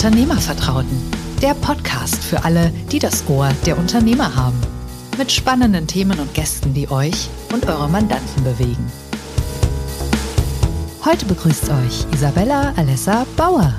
Unternehmervertrauten, der Podcast für alle, die das Ohr der Unternehmer haben. Mit spannenden Themen und Gästen, die euch und eure Mandanten bewegen. Heute begrüßt euch Isabella Alessa Bauer.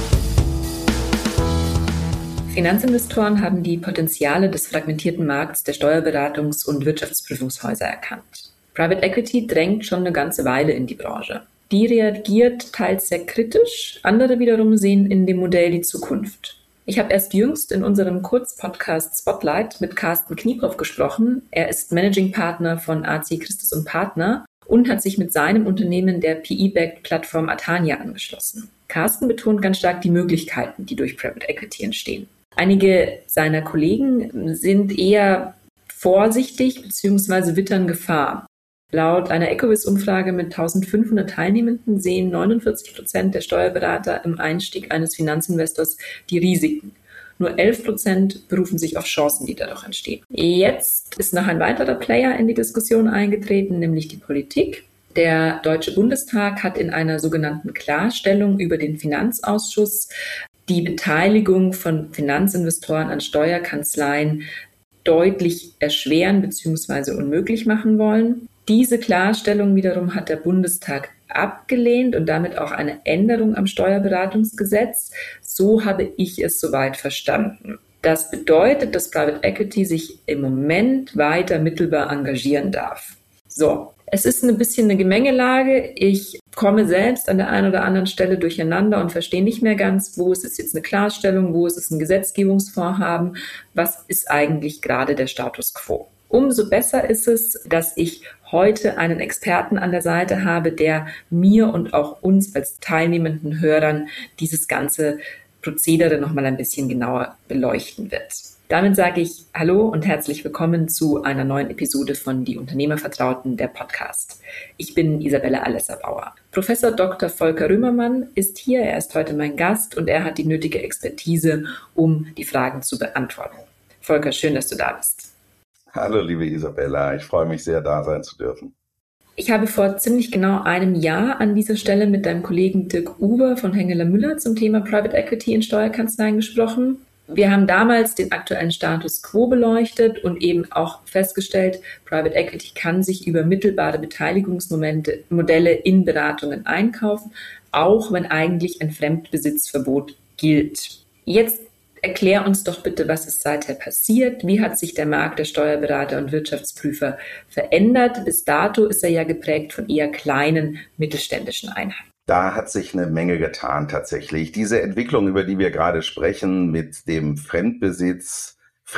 Finanzinvestoren haben die Potenziale des fragmentierten Markts der Steuerberatungs- und Wirtschaftsprüfungshäuser erkannt. Private Equity drängt schon eine ganze Weile in die Branche. Die reagiert teils sehr kritisch, andere wiederum sehen in dem Modell die Zukunft. Ich habe erst jüngst in unserem Kurzpodcast Spotlight mit Carsten Kniepow gesprochen. Er ist Managing Partner von AC Christus & Partner und hat sich mit seinem Unternehmen der PE-Backed-Plattform Atania angeschlossen. Carsten betont ganz stark die Möglichkeiten, die durch Private Equity entstehen. Einige seiner Kollegen sind eher vorsichtig bzw. wittern Gefahr. Laut einer Ecovis-Umfrage mit 1500 Teilnehmenden sehen 49% der Steuerberater im Einstieg eines Finanzinvestors die Risiken. Nur 11% berufen sich auf Chancen, die dadurch entstehen. Jetzt ist noch ein weiterer Player in die Diskussion eingetreten, nämlich die Politik. Der Deutsche Bundestag hat in einer sogenannten Klarstellung über den Finanzausschuss die Beteiligung von Finanzinvestoren an Steuerkanzleien deutlich erschweren bzw. unmöglich machen wollen. Diese Klarstellung wiederum hat der Bundestag abgelehnt und damit auch eine Änderung am Steuerberatungsgesetz. So habe ich es soweit verstanden. Das bedeutet, dass Private Equity sich im Moment weiter mittelbar engagieren darf. So, es ist ein bisschen eine Gemengelage. Ich komme selbst an der einen oder anderen Stelle durcheinander und verstehe nicht mehr ganz, wo ist es jetzt eine Klarstellung, wo ist es ein Gesetzgebungsvorhaben, was ist eigentlich gerade der Status quo. Umso besser ist es, dass ich heute einen Experten an der Seite habe, der mir und auch uns als teilnehmenden Hörern dieses ganze Prozedere nochmal ein bisschen genauer beleuchten wird. Damit sage ich Hallo und herzlich willkommen zu einer neuen Episode von Die Unternehmervertrauten, der Podcast. Ich bin Isabella Alessa Bauer. Professor Dr. Volker Römermann ist hier, er ist heute mein Gast und er hat die nötige Expertise, um die Fragen zu beantworten. Volker, schön, dass du da bist. Hallo liebe Isabella, ich freue mich sehr, da sein zu dürfen. Ich habe vor ziemlich genau einem Jahr an dieser Stelle mit deinem Kollegen Dirk Uber von Hengeler Müller zum Thema Private Equity in Steuerkanzleien gesprochen. Wir haben damals den aktuellen Status quo beleuchtet und eben auch festgestellt, Private Equity kann sich über mittelbare Beteiligungsmodelle in Beratungen einkaufen, auch wenn eigentlich ein Fremdbesitzverbot gilt. Jetzt erklär uns doch bitte, was ist seither passiert. Wie hat sich der Markt der Steuerberater und Wirtschaftsprüfer verändert? Bis dato ist er ja geprägt von eher kleinen mittelständischen Einheiten. Da hat sich eine Menge getan tatsächlich. Diese Entwicklung, über die wir gerade sprechen, mit dem Fremdbesitz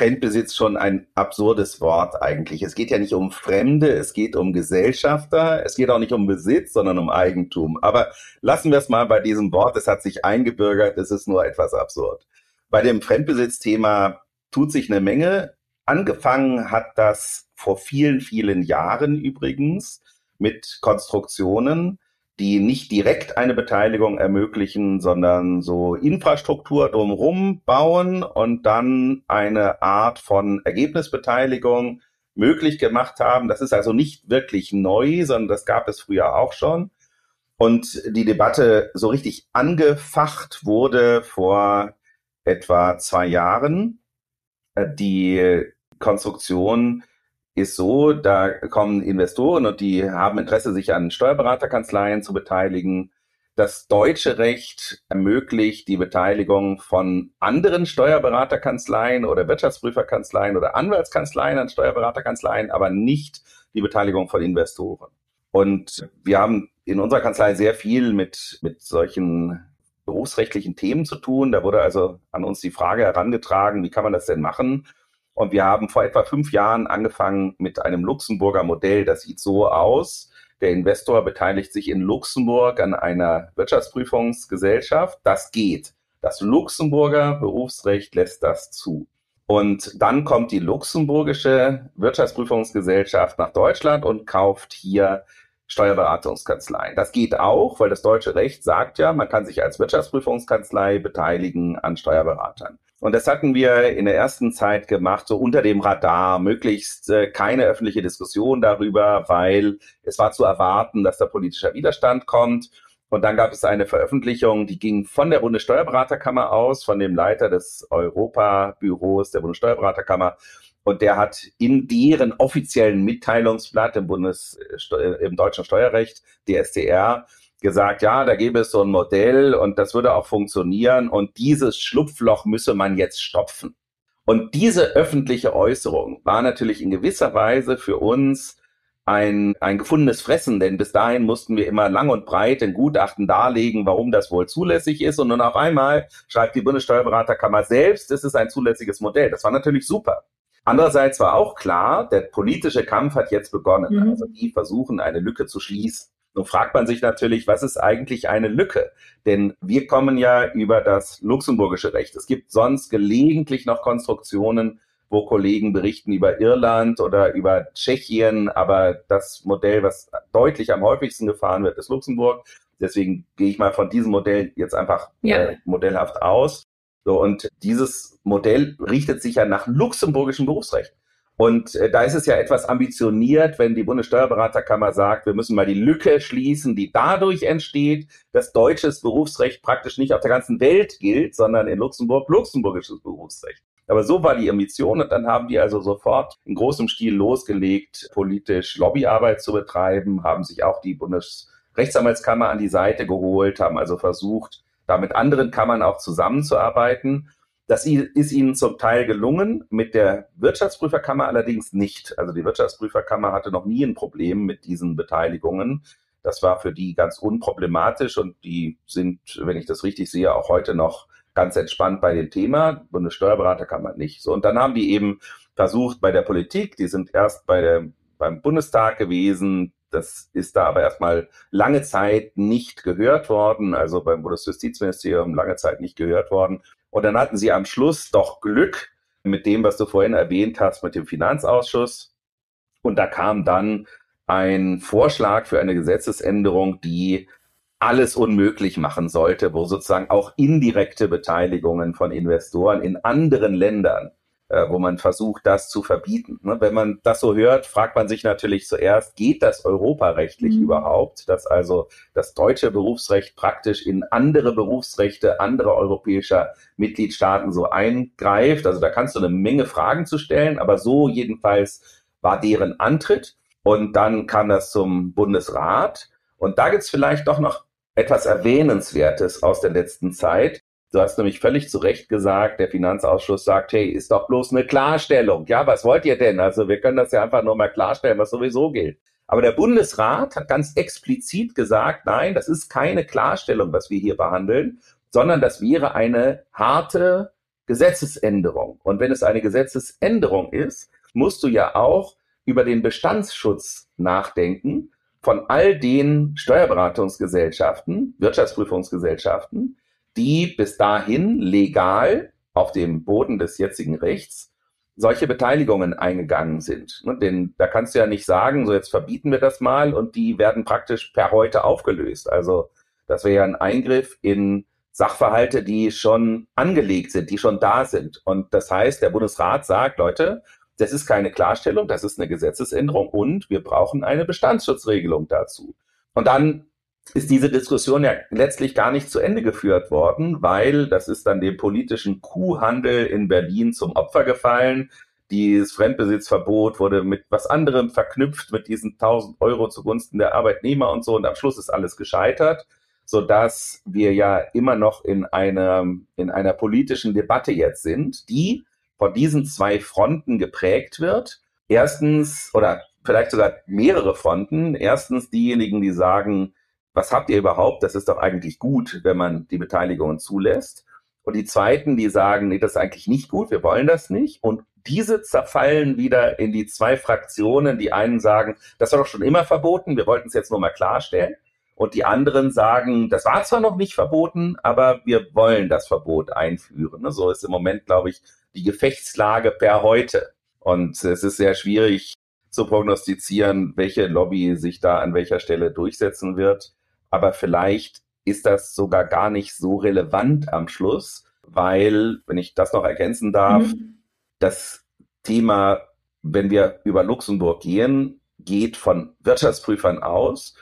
schon ein absurdes Wort eigentlich. Es geht ja nicht um Fremde, es geht um Gesellschafter, es geht auch nicht um Besitz, sondern um Eigentum. Aber lassen wir es mal bei diesem Wort, es hat sich eingebürgert, es ist nur etwas absurd. Bei dem Fremdbesitzthema tut sich eine Menge. Angefangen hat das vor vielen, vielen Jahren übrigens mit Konstruktionen, die nicht direkt eine Beteiligung ermöglichen, sondern so Infrastruktur drumherum bauen und dann eine Art von Ergebnisbeteiligung möglich gemacht haben. Das ist also nicht wirklich neu, sondern das gab es früher auch schon. Und die Debatte so richtig angefacht wurde vor etwa 2 Jahren. Die Konstruktion ist so, da kommen Investoren und die haben Interesse, sich an Steuerberaterkanzleien zu beteiligen. Das deutsche Recht ermöglicht die Beteiligung von anderen Steuerberaterkanzleien oder Wirtschaftsprüferkanzleien oder Anwaltskanzleien an Steuerberaterkanzleien, aber nicht die Beteiligung von Investoren. Und wir haben in unserer Kanzlei sehr viel mit solchen berufsrechtlichen Themen zu tun. Da wurde also an uns die Frage herangetragen, wie kann man das denn machen? Und wir haben vor etwa 5 Jahren angefangen mit einem Luxemburger Modell. Das sieht so aus. Der Investor beteiligt sich in Luxemburg an einer Wirtschaftsprüfungsgesellschaft. Das geht. Das Luxemburger Berufsrecht lässt das zu. Und dann kommt die luxemburgische Wirtschaftsprüfungsgesellschaft nach Deutschland und kauft hier Steuerberatungskanzleien. Das geht auch, weil das deutsche Recht sagt ja, man kann sich als Wirtschaftsprüfungskanzlei beteiligen an Steuerberatern. Und das hatten wir in der ersten Zeit gemacht, so unter dem Radar, möglichst keine öffentliche Diskussion darüber, weil es war zu erwarten, dass da politischer Widerstand kommt. Und dann gab es eine Veröffentlichung, die ging von der Bundessteuerberaterkammer aus, von dem Leiter des Europabüros der Bundessteuerberaterkammer. Und der hat in deren offiziellen Mitteilungsblatt im deutschen Steuerrecht, DStR, gesagt, ja, da gäbe es so ein Modell und das würde auch funktionieren und dieses Schlupfloch müsse man jetzt stopfen. Und diese öffentliche Äußerung war natürlich in gewisser Weise für uns ein gefundenes Fressen, denn bis dahin mussten wir immer lang und breit in Gutachten darlegen, warum das wohl zulässig ist. Und nun auf einmal schreibt die Bundessteuerberaterkammer selbst, es ist ein zulässiges Modell. Das war natürlich super. Andererseits war auch klar, der politische Kampf hat jetzt begonnen. Also die versuchen, eine Lücke zu schließen. Nun fragt man sich natürlich, was ist eigentlich eine Lücke? Denn wir kommen ja über das luxemburgische Recht. Es gibt sonst gelegentlich noch Konstruktionen, wo Kollegen berichten über Irland oder über Tschechien, aber das Modell, was deutlich am häufigsten gefahren wird, ist Luxemburg. Deswegen gehe ich mal von diesem Modell jetzt einfach modellhaft aus. So, und dieses Modell richtet sich ja nach luxemburgischem Berufsrecht. Und da ist es ja etwas ambitioniert, wenn die Bundessteuerberaterkammer sagt, wir müssen mal die Lücke schließen, die dadurch entsteht, dass deutsches Berufsrecht praktisch nicht auf der ganzen Welt gilt, sondern in Luxemburg luxemburgisches Berufsrecht. Aber so war die Ambition und dann haben die also sofort in großem Stil losgelegt, politisch Lobbyarbeit zu betreiben, haben sich auch die Bundesrechtsanwaltskammer an die Seite geholt, haben also versucht, da mit anderen Kammern auch zusammenzuarbeiten. Das ist ihnen zum Teil gelungen, mit der Wirtschaftsprüferkammer allerdings nicht. Also die Wirtschaftsprüferkammer hatte noch nie ein Problem mit diesen Beteiligungen. Das war für die ganz unproblematisch und die sind, wenn ich das richtig sehe, auch heute noch ganz entspannt bei dem Thema, Bundessteuerberaterkammer nicht. So, und dann haben die eben versucht bei der Politik, die sind erst beim Bundestag gewesen, das ist da aber erstmal lange Zeit nicht gehört worden, also beim Bundesjustizministerium lange Zeit nicht gehört worden. Und dann hatten sie am Schluss doch Glück mit dem, was du vorhin erwähnt hast, mit dem Finanzausschuss. Und da kam dann ein Vorschlag für eine Gesetzesänderung, die alles unmöglich machen sollte, wo sozusagen auch indirekte Beteiligungen von Investoren in anderen Ländern, wo man versucht, das zu verbieten. Wenn man das so hört, fragt man sich natürlich zuerst, geht das europarechtlich überhaupt, dass also das deutsche Berufsrecht praktisch in andere Berufsrechte anderer europäischer Mitgliedstaaten so eingreift? Also da kannst du eine Menge Fragen zu stellen, aber so jedenfalls war deren Antritt. Und dann kam das zum Bundesrat. Und da gibt's vielleicht doch noch etwas Erwähnenswertes aus der letzten Zeit. Du hast nämlich völlig zu Recht gesagt, der Finanzausschuss sagt, hey, ist doch bloß eine Klarstellung. Ja, was wollt ihr denn? Also wir können das ja einfach nur mal klarstellen, was sowieso gilt. Aber der Bundesrat hat ganz explizit gesagt, nein, das ist keine Klarstellung, was wir hier behandeln, sondern das wäre eine harte Gesetzesänderung. Und wenn es eine Gesetzesänderung ist, musst du ja auch über den Bestandsschutz nachdenken von all den Steuerberatungsgesellschaften, Wirtschaftsprüfungsgesellschaften, die bis dahin legal auf dem Boden des jetzigen Rechts solche Beteiligungen eingegangen sind. Denn da kannst du ja nicht sagen, so jetzt verbieten wir das mal und die werden praktisch per heute aufgelöst. Also das wäre ja ein Eingriff in Sachverhalte, die schon angelegt sind, die schon da sind. Und das heißt, der Bundesrat sagt, Leute, das ist keine Klarstellung, das ist eine Gesetzesänderung und wir brauchen eine Bestandsschutzregelung dazu. Und dann ist diese Diskussion ja letztlich gar nicht zu Ende geführt worden, weil das ist dann dem politischen Kuhhandel in Berlin zum Opfer gefallen. Dieses Fremdbesitzverbot wurde mit was anderem verknüpft, mit diesen 1.000 Euro zugunsten der Arbeitnehmer und so. Und am Schluss ist alles gescheitert, sodass wir ja immer noch in einer politischen Debatte jetzt sind, die von diesen zwei Fronten geprägt wird. Erstens, oder vielleicht sogar mehrere Fronten. Erstens diejenigen, die sagen, was habt ihr überhaupt? Das ist doch eigentlich gut, wenn man die Beteiligungen zulässt. Und die zweiten, die sagen, nee, das ist eigentlich nicht gut, wir wollen das nicht. Und diese zerfallen wieder in die zwei Fraktionen. Die einen sagen, das war doch schon immer verboten, wir wollten es jetzt nur mal klarstellen. Und die anderen sagen, das war zwar noch nicht verboten, aber wir wollen das Verbot einführen. So ist im Moment, glaube ich, die Gefechtslage per heute. Und es ist sehr schwierig zu prognostizieren, welche Lobby sich da an welcher Stelle durchsetzen wird. Aber vielleicht ist das sogar gar nicht so relevant am Schluss, weil, wenn ich das noch ergänzen darf, das Thema, wenn wir über Luxemburg gehen, geht von Wirtschaftsprüfern aus.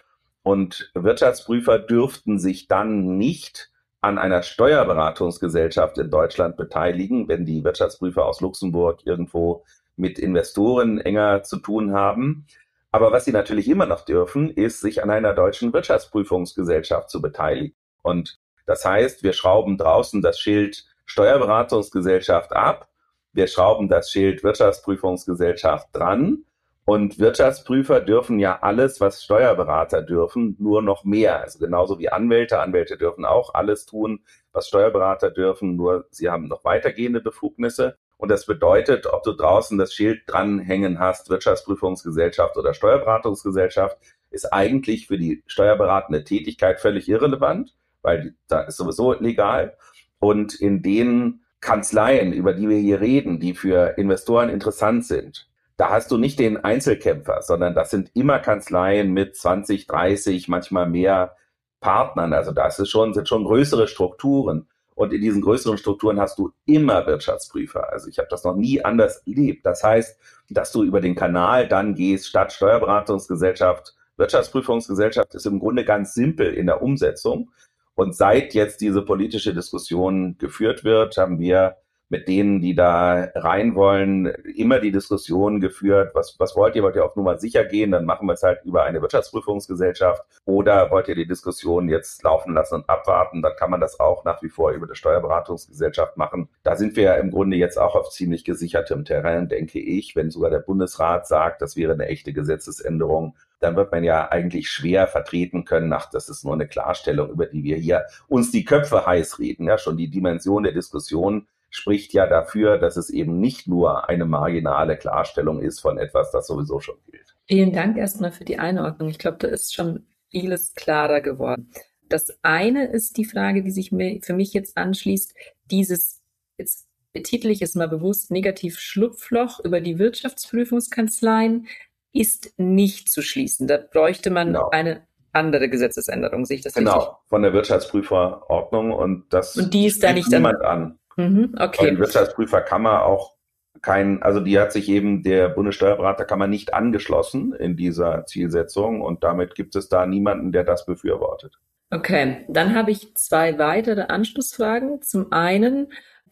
Und Wirtschaftsprüfer dürften sich dann nicht an einer Steuerberatungsgesellschaft in Deutschland beteiligen, wenn die Wirtschaftsprüfer aus Luxemburg irgendwo mit Investoren enger zu tun haben. Aber was sie natürlich immer noch dürfen, ist, sich an einer deutschen Wirtschaftsprüfungsgesellschaft zu beteiligen. Und das heißt, wir schrauben draußen das Schild Steuerberatungsgesellschaft ab, wir schrauben das Schild Wirtschaftsprüfungsgesellschaft dran und Wirtschaftsprüfer dürfen ja alles, was Steuerberater dürfen, nur noch mehr. Also genauso wie Anwälte. Anwälte dürfen auch alles tun, was Steuerberater dürfen, nur sie haben noch weitergehende Befugnisse. Und das bedeutet, ob du draußen das Schild dranhängen hast, Wirtschaftsprüfungsgesellschaft oder Steuerberatungsgesellschaft, ist eigentlich für die steuerberatende Tätigkeit völlig irrelevant, weil da ist sowieso legal. Und in den Kanzleien, über die wir hier reden, die für Investoren interessant sind, da hast du nicht den Einzelkämpfer, sondern das sind immer Kanzleien mit 20, 30, manchmal mehr Partnern. Also das sind schon größere Strukturen. Und in diesen größeren Strukturen hast du immer Wirtschaftsprüfer. Also ich habe das noch nie anders erlebt. Das heißt, dass du über den Kanal dann gehst, statt Steuerberatungsgesellschaft, Wirtschaftsprüfungsgesellschaft, ist im Grunde ganz simpel in der Umsetzung. Und seit jetzt diese politische Diskussion geführt wird, haben wir mit denen, die da rein wollen, immer die Diskussion geführt, was wollt ihr? Wollt ihr auf Nummer sicher gehen? Dann machen wir es halt über eine Wirtschaftsprüfungsgesellschaft. Oder wollt ihr die Diskussion jetzt laufen lassen und abwarten? Dann kann man das auch nach wie vor über eine Steuerberatungsgesellschaft machen. Da sind wir ja im Grunde jetzt auch auf ziemlich gesichertem Terrain, denke ich. Wenn sogar der Bundesrat sagt, das wäre eine echte Gesetzesänderung, dann wird man ja eigentlich schwer vertreten können, das ist nur eine Klarstellung, über die wir hier uns die Köpfe heiß reden. Ja, schon die Dimension der Diskussion spricht ja dafür, dass es eben nicht nur eine marginale Klarstellung ist von etwas, das sowieso schon gilt. Vielen Dank erstmal für die Einordnung. Ich glaube, da ist schon vieles klarer geworden. Das eine ist die Frage, die sich für mich jetzt anschließt, dieses, jetzt betitel ich es mal bewusst, Negativ-Schlupfloch über die Wirtschaftsprüfungskanzleien ist nicht zu schließen. Da bräuchte man eine andere Gesetzesänderung, sehe ich das richtig? Genau, von der Wirtschaftsprüferordnung und die ist da nicht niemand an. Okay. Die Wirtschaftsprüferkammer auch die hat sich eben der Bundessteuerberaterkammer nicht angeschlossen in dieser Zielsetzung und damit gibt es da niemanden, der das befürwortet. Okay, dann habe ich 2 weitere Anschlussfragen. Zum einen,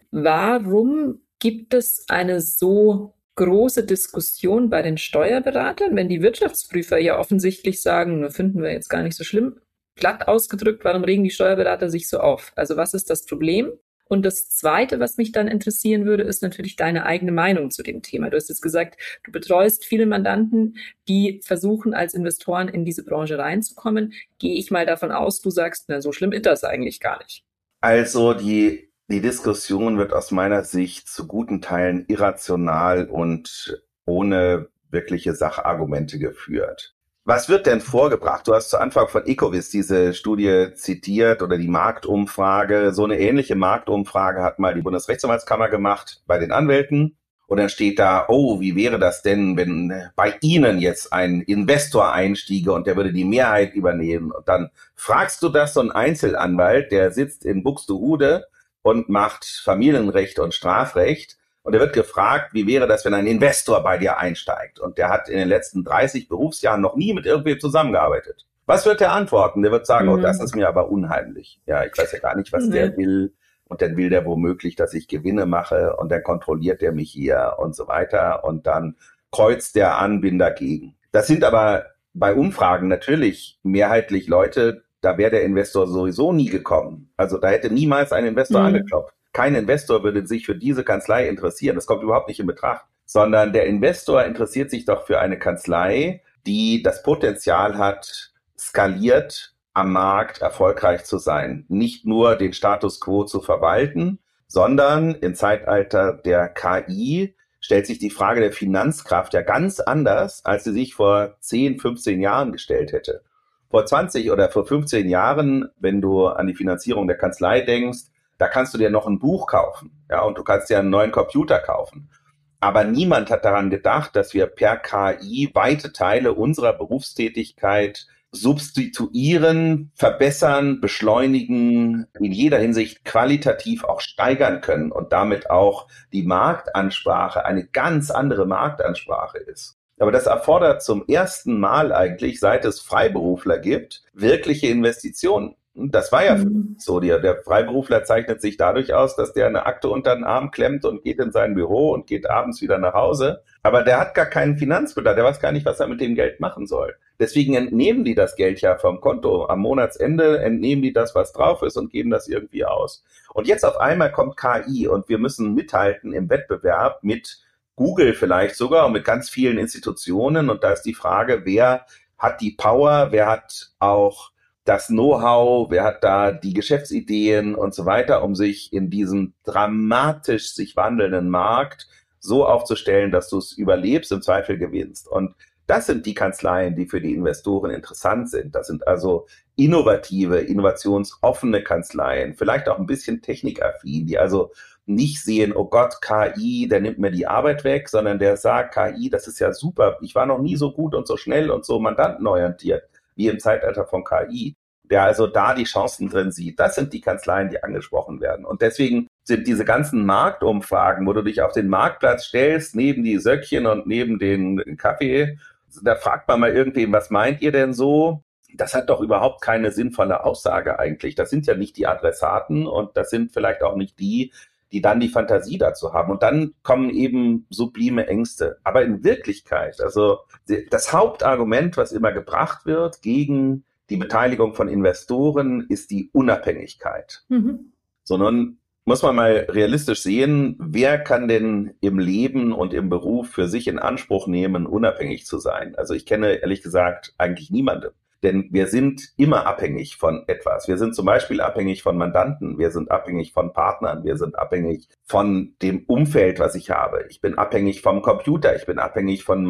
warum gibt es eine so große Diskussion bei den Steuerberatern, wenn die Wirtschaftsprüfer ja offensichtlich sagen, finden wir jetzt gar nicht so schlimm? Glatt ausgedrückt, warum regen die Steuerberater sich so auf? Also was ist das Problem? Und das Zweite, was mich dann interessieren würde, ist natürlich deine eigene Meinung zu dem Thema. Du hast jetzt gesagt, du betreust viele Mandanten, die versuchen, als Investoren in diese Branche reinzukommen. Gehe ich mal davon aus, du sagst, so schlimm ist das eigentlich gar nicht. Also die Diskussion wird aus meiner Sicht zu guten Teilen irrational und ohne wirkliche Sachargumente geführt. Was wird denn vorgebracht? Du hast zu Anfang von Ecovis diese Studie zitiert oder die Marktumfrage. So eine ähnliche Marktumfrage hat mal die Bundesrechtsanwaltskammer gemacht bei den Anwälten. Und dann steht da, wie wäre das denn, wenn bei Ihnen jetzt ein Investor einstiege und der würde die Mehrheit übernehmen? Und dann fragst du das so einen Einzelanwalt, der sitzt in Buxtehude und macht Familienrecht und Strafrecht. Und er wird gefragt, wie wäre das, wenn ein Investor bei dir einsteigt? Und der hat in den letzten 30 Berufsjahren noch nie mit irgendwem zusammengearbeitet. Was wird der antworten? Der wird sagen, das ist mir aber unheimlich. Ja, ich weiß ja gar nicht, was der will. Und dann will der womöglich, dass ich Gewinne mache. Und dann kontrolliert der mich hier und so weiter. Und dann kreuzt der an, bin dagegen. Das sind aber bei Umfragen natürlich mehrheitlich Leute, da wäre der Investor sowieso nie gekommen. Also da hätte niemals ein Investor angeklopft. Kein Investor würde sich für diese Kanzlei interessieren. Das kommt überhaupt nicht in Betracht. Sondern der Investor interessiert sich doch für eine Kanzlei, die das Potenzial hat, skaliert am Markt erfolgreich zu sein. Nicht nur den Status quo zu verwalten, sondern im Zeitalter der KI stellt sich die Frage der Finanzkraft ja ganz anders, als sie sich vor 10, 15 Jahren gestellt hätte. Vor 20 oder vor 15 Jahren, wenn du an die Finanzierung der Kanzlei denkst, da kannst du dir noch ein Buch kaufen, ja, und du kannst dir einen neuen Computer kaufen. Aber niemand hat daran gedacht, dass wir per KI weite Teile unserer Berufstätigkeit substituieren, verbessern, beschleunigen, in jeder Hinsicht qualitativ auch steigern können und damit auch die Marktansprache eine ganz andere Marktansprache ist. Aber das erfordert zum ersten Mal eigentlich, seit es Freiberufler gibt, wirkliche Investitionen. Das war ja so. Der Freiberufler zeichnet sich dadurch aus, dass der eine Akte unter den Arm klemmt und geht in sein Büro und geht abends wieder nach Hause. Aber der hat gar keinen Finanzbedarf, der weiß gar nicht, was er mit dem Geld machen soll. Deswegen entnehmen die das Geld ja vom Konto. Am Monatsende entnehmen die das, was drauf ist, und geben das irgendwie aus. Und jetzt auf einmal kommt KI und wir müssen mithalten im Wettbewerb mit Google vielleicht sogar und mit ganz vielen Institutionen. Und da ist die Frage, wer hat die Power, wer hat auch das Know-how, wer hat da die Geschäftsideen und so weiter, um sich in diesem dramatisch sich wandelnden Markt so aufzustellen, dass du es überlebst, im Zweifel gewinnst. Und das sind die Kanzleien, die für die Investoren interessant sind. Das sind also innovative, innovationsoffene Kanzleien, vielleicht auch ein bisschen technikaffin, die also nicht sehen, oh Gott, KI, der nimmt mir die Arbeit weg, sondern der sagt, KI, das ist ja super, ich war noch nie so gut und so schnell und so mandantenorientiert wie im Zeitalter von KI, der also da die Chancen drin sieht. Das sind die Kanzleien, die angesprochen werden. Und deswegen sind diese ganzen Marktumfragen, wo du dich auf den Marktplatz stellst, neben die Söckchen und neben den Kaffee, da fragt man mal irgendwem, was meint ihr denn so? Das hat doch überhaupt keine sinnvolle Aussage eigentlich. Das sind ja nicht die Adressaten und das sind vielleicht auch nicht die dann die Fantasie dazu haben. Und dann kommen eben sublime Ängste. Aber in Wirklichkeit, also das Hauptargument, was immer gebracht wird gegen die Beteiligung von Investoren, ist die Unabhängigkeit. So, nun muss man mal realistisch sehen, wer kann denn im Leben und im Beruf für sich in Anspruch nehmen, unabhängig zu sein? Also ich kenne ehrlich gesagt eigentlich niemanden. Denn wir sind immer abhängig von etwas. Wir sind zum Beispiel abhängig von Mandanten, wir sind abhängig von Partnern, wir sind abhängig von dem Umfeld, was ich habe. Ich bin abhängig vom Computer, ich bin abhängig von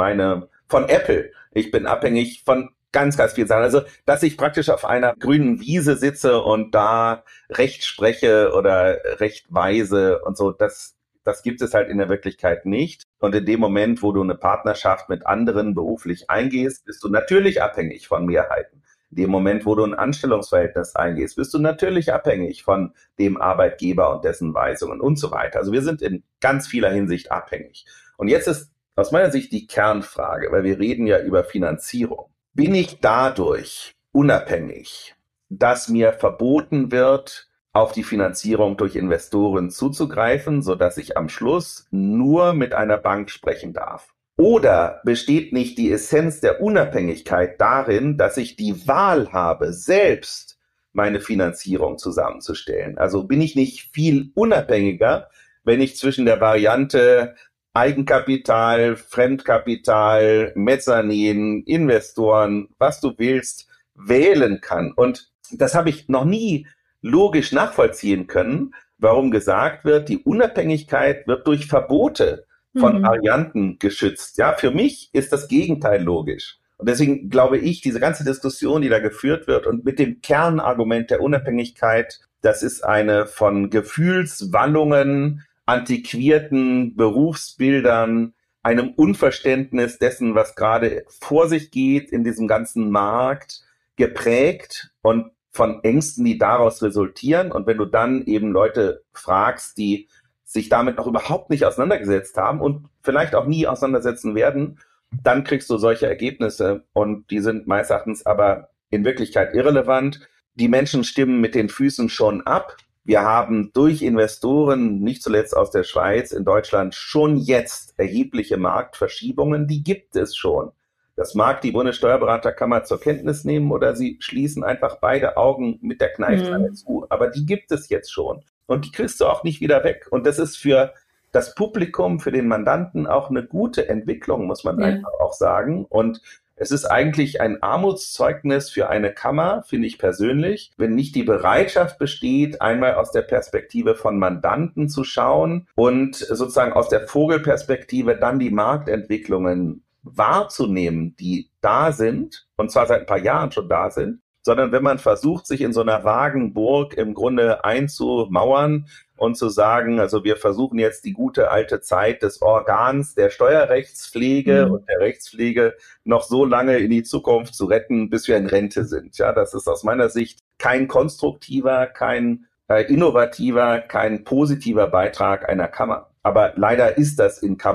Apple, ich bin abhängig von ganz, ganz viel Sachen. Also, dass ich praktisch auf einer grünen Wiese sitze und da Recht spreche oder Recht weise und so, das gibt es halt in der Wirklichkeit nicht. Und in dem Moment, wo du eine Partnerschaft mit anderen beruflich eingehst, bist du natürlich abhängig von Mehrheiten. In dem Moment, wo du ein Anstellungsverhältnis eingehst, bist du natürlich abhängig von dem Arbeitgeber und dessen Weisungen und so weiter. Also wir sind in ganz vieler Hinsicht abhängig. Und jetzt ist aus meiner Sicht die Kernfrage, weil wir reden ja über Finanzierung. Bin ich dadurch unabhängig, dass mir verboten wird, auf die Finanzierung durch Investoren zuzugreifen, sodass ich am Schluss nur mit einer Bank sprechen darf? Oder besteht nicht die Essenz der Unabhängigkeit darin, dass ich die Wahl habe, selbst meine Finanzierung zusammenzustellen? Also bin ich nicht viel unabhängiger, wenn ich zwischen der Variante Eigenkapital, Fremdkapital, Mezzanin, Investoren, was du willst, wählen kann? Und das habe ich noch nie logisch nachvollziehen können, warum gesagt wird, die Unabhängigkeit wird durch Verbote von Varianten geschützt. Ja, für mich ist das Gegenteil logisch. Und deswegen glaube ich, diese ganze Diskussion, die da geführt wird und mit dem Kernargument der Unabhängigkeit, das ist eine von Gefühlswallungen, antiquierten Berufsbildern, einem Unverständnis dessen, was gerade vor sich geht in diesem ganzen Markt, geprägt und von Ängsten, die daraus resultieren. Und wenn du dann eben Leute fragst, die sich damit noch überhaupt nicht auseinandergesetzt haben und vielleicht auch nie auseinandersetzen werden, dann kriegst du solche Ergebnisse. Und die sind meines Erachtens aber in Wirklichkeit irrelevant. Die Menschen stimmen mit den Füßen schon ab. Wir haben durch Investoren, nicht zuletzt aus der Schweiz, in Deutschland schon jetzt erhebliche Marktverschiebungen. Die gibt es schon. Das mag die Bundessteuerberaterkammer zur Kenntnis nehmen oder sie schließen einfach beide Augen mit der Kneifzange zu. Aber die gibt es jetzt schon. Und die kriegst du auch nicht wieder weg. Und das ist für das Publikum, für den Mandanten auch eine gute Entwicklung, muss man einfach auch sagen. Und es ist eigentlich ein Armutszeugnis für eine Kammer, finde ich persönlich, wenn nicht die Bereitschaft besteht, einmal aus der Perspektive von Mandanten zu schauen und sozusagen aus der Vogelperspektive dann die Marktentwicklungen wahrzunehmen, die da sind, und zwar seit ein paar Jahren schon da sind, sondern wenn man versucht, sich in so einer vagen Burg im Grunde einzumauern und zu sagen, also wir versuchen jetzt die gute alte Zeit des Organs der Steuerrechtspflege und der Rechtspflege noch so lange in die Zukunft zu retten, bis wir in Rente sind. Ja, das ist aus meiner Sicht kein konstruktiver, kein innovativer, kein positiver Beitrag einer Kammer. Aber leider ist das in Kammern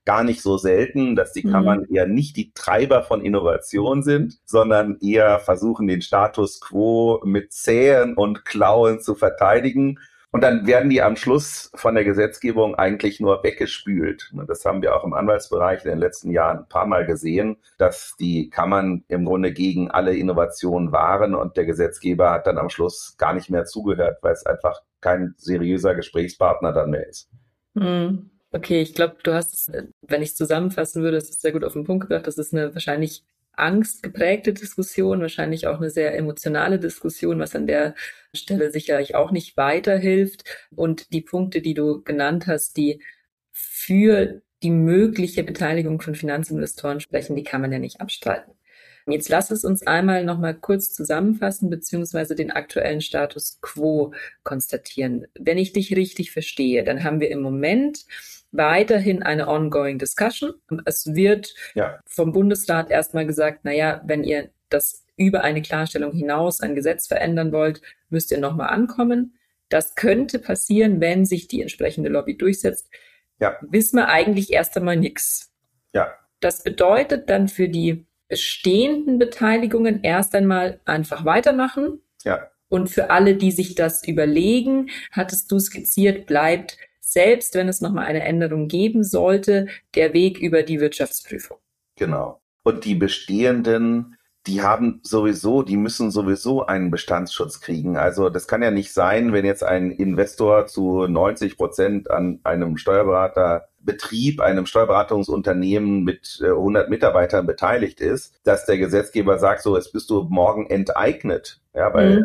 gar nicht so selten, dass die Kammern eher nicht die Treiber von Innovation sind, sondern eher versuchen, den Status quo mit Zähnen und Klauen zu verteidigen. Und dann werden die am Schluss von der Gesetzgebung eigentlich nur weggespült. Das haben wir auch im Anwaltsbereich in den letzten Jahren ein paar Mal gesehen, dass die Kammern im Grunde gegen alle Innovationen waren und der Gesetzgeber hat dann am Schluss gar nicht mehr zugehört, weil es einfach kein seriöser Gesprächspartner dann mehr ist. Okay, ich glaube, du hast, wenn ich es zusammenfassen würde, das ist sehr gut auf den Punkt gebracht, das ist eine wahrscheinlich angstgeprägte Diskussion, wahrscheinlich auch eine sehr emotionale Diskussion, was an der Stelle sicherlich auch nicht weiterhilft. Und die Punkte, die du genannt hast, die für die mögliche Beteiligung von Finanzinvestoren sprechen, die kann man ja nicht abstreiten. Jetzt lass es uns einmal nochmal kurz zusammenfassen, beziehungsweise den aktuellen Status quo konstatieren. Wenn ich dich richtig verstehe, dann haben wir im Moment weiterhin eine ongoing discussion. Es wird vom Bundesrat erstmal gesagt, naja, wenn ihr das über eine Klarstellung hinaus ein Gesetz verändern wollt, müsst ihr nochmal ankommen. Das könnte passieren, wenn sich die entsprechende Lobby durchsetzt. Ja. Wissen wir eigentlich erst einmal nichts. Ja. Das bedeutet dann für die bestehenden Beteiligungen erst einmal einfach weitermachen. Ja. Und für alle, die sich das überlegen, hattest du skizziert, bleibt, selbst wenn es nochmal eine Änderung geben sollte, der Weg über die Wirtschaftsprüfung. Genau. Und die bestehenden, die müssen sowieso einen Bestandsschutz kriegen. Also das kann ja nicht sein, wenn jetzt ein Investor zu 90% an einem Steuerberaterbetrieb, einem Steuerberatungsunternehmen mit 100 Mitarbeitern beteiligt ist, dass der Gesetzgeber sagt, so, jetzt bist du morgen enteignet. Ja, weil,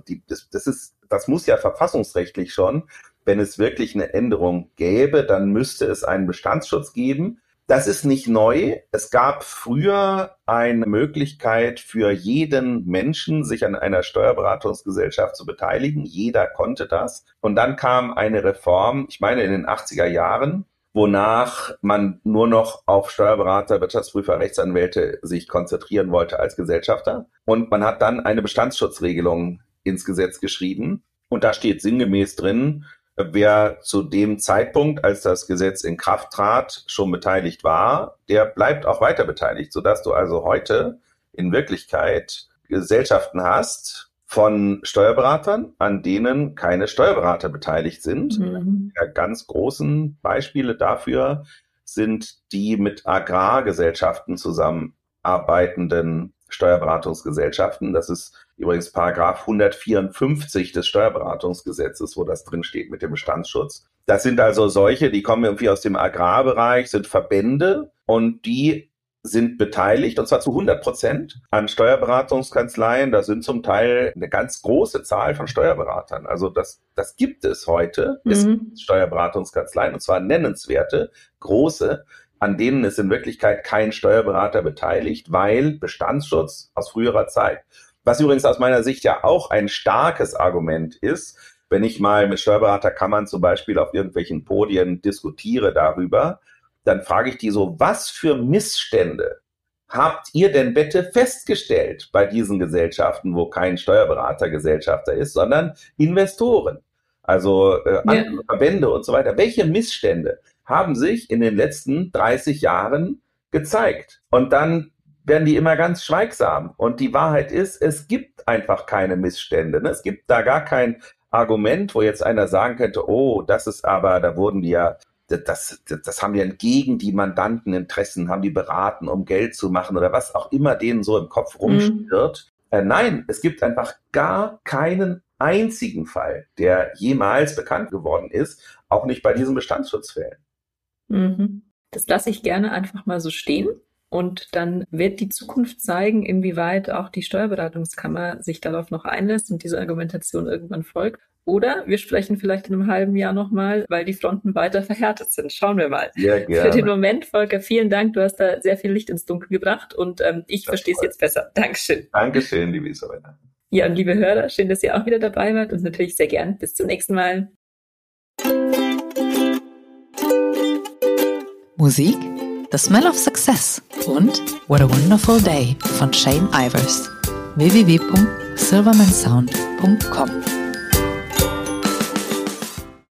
das muss ja verfassungsrechtlich schon. Wenn es wirklich eine Änderung gäbe, dann müsste es einen Bestandsschutz geben. Das ist nicht neu. Es gab früher eine Möglichkeit für jeden Menschen, sich an einer Steuerberatungsgesellschaft zu beteiligen. Jeder konnte das. Und dann kam eine Reform, ich meine in den 80er Jahren, wonach man nur noch auf Steuerberater, Wirtschaftsprüfer, Rechtsanwälte sich konzentrieren wollte als Gesellschafter. Und man hat dann eine Bestandsschutzregelung ins Gesetz geschrieben. Und da steht sinngemäß drin, wer zu dem Zeitpunkt, als das Gesetz in Kraft trat, schon beteiligt war, der bleibt auch weiter beteiligt, sodass du also heute in Wirklichkeit Gesellschaften hast von Steuerberatern, an denen keine Steuerberater beteiligt sind. Ja, ganz großen Beispiele dafür sind die mit Agrargesellschaften zusammenarbeitenden Steuerberatungsgesellschaften. Das ist übrigens Paragraph 154 des Steuerberatungsgesetzes, wo das drin steht mit dem Bestandsschutz. Das sind also solche, die kommen irgendwie aus dem Agrarbereich, sind Verbände und die sind beteiligt, und zwar zu 100% an Steuerberatungskanzleien. Das sind zum Teil eine ganz große Zahl von Steuerberatern. Also das gibt es heute, es gibt Steuerberatungskanzleien, und zwar nennenswerte, große, an denen ist in Wirklichkeit kein Steuerberater beteiligt, weil Bestandsschutz aus früherer Zeit. Was übrigens aus meiner Sicht ja auch ein starkes Argument ist, wenn ich mal mit Steuerberaterkammern zum Beispiel auf irgendwelchen Podien diskutiere darüber, dann frage ich die so, was für Missstände habt ihr denn bitte festgestellt bei diesen Gesellschaften, wo kein Steuerberater Gesellschafter ist, sondern Investoren, also andere Verbände und so weiter. Welche Missstände haben sich in den letzten 30 Jahren gezeigt? Und dann werden die immer ganz schweigsam. Und die Wahrheit ist, es gibt einfach keine Missstände. Es gibt da gar kein Argument, wo jetzt einer sagen könnte, oh, das ist aber, da wurden die ja, das haben die entgegen die Mandanteninteressen, haben die beraten, um Geld zu machen oder was auch immer denen so im Kopf rumschwirrt. Nein, es gibt einfach gar keinen einzigen Fall, der jemals bekannt geworden ist, auch nicht bei diesen Bestandsschutzfällen. Das lasse ich gerne einfach mal so stehen. Und dann wird die Zukunft zeigen, inwieweit auch die Steuerberatungskammer sich darauf noch einlässt und diese Argumentation irgendwann folgt. Oder wir sprechen vielleicht in einem halben Jahr nochmal, weil die Fronten weiter verhärtet sind. Schauen wir mal. Ja, gerne. Für den Moment, Volker, vielen Dank. Du hast da sehr viel Licht ins Dunkel gebracht und ich verstehe es jetzt besser. Dankeschön. Dankeschön, liebe Isabella. Ja, und liebe Hörer, schön, dass ihr auch wieder dabei wart und natürlich sehr gern. Bis zum nächsten Mal. Musik The Smell of Success und What a Wonderful Day von Shane Ivers. www.silvermansound.com